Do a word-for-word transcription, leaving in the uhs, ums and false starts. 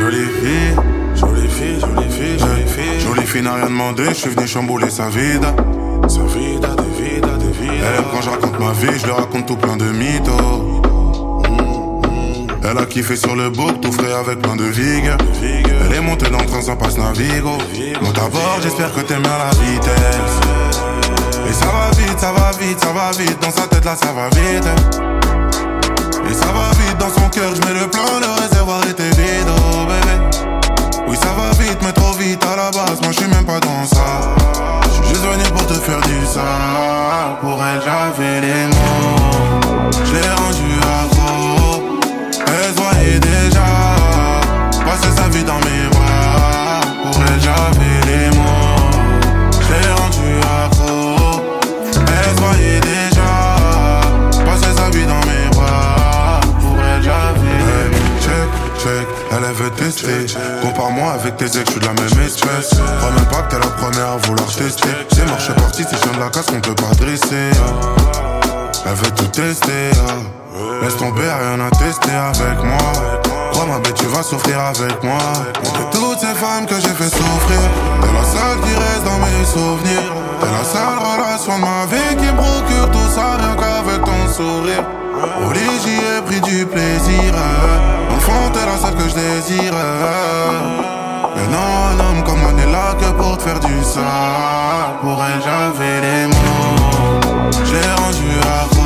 Jolie fille, jolie fille, jolie fille, jolie fille. Jolie fille n'a rien demandé, je suis venu chambouler sa vida. Sa vida, de vida, de vida. Elle aime quand je raconte ma vie, je lui raconte tout plein de mythos. Elle a kiffé sur le bouc, tout frais avec plein de vigueur. Elle est montée dans le train sans passe Navigo. Monte à bord, j'espère que t'aimes bien la vitesse. Et ça va vite, ça va vite, ça va vite. Dans sa tête là, ça va vite. Et ça va vite, dans son cœur, je mets le plein. Le réservoir était vide, oh bébé. Oui, ça va vite, mais trop vite à la base. Moi, je suis même pas dans ça. Je suis juste venu pour te faire du ça. Pour elle, j'avais les mots. Je l'ai rendu accro. Elle se voyait déjà passer sa vie dans mes bras. Pour elle j'avais les mots. Je l'ai rendu accro. Elle se voyait déjà passer sa vie dans mes bras. Pour elle j'avais hey, check, check, elle veut tester. Compare-moi avec tes ex, je suis de la même espèce. Crois même pas que t'es la première à vouloir tester. C'est marché parti, c'est chien de la casse qu'on peut pas dresser. Elle veut tout tester. Laisse tomber, rien à tester avec moi. Crois ma bête, tu vas souffrir avec moi. Et de toutes ces femmes que j'ai fait souffrir, t'es la seule qui reste dans mes souvenirs. T'es la seule relation de ma vie qui me procure tout ça rien qu'avec ton sourire. Au lit j'y ai pris du plaisir. Dans le fond t'es la seule que je désire. Mais non, un homme comme moi n'est là que pour te faire du sale. Pour elle j'avais les mots. Je l'ai rendu à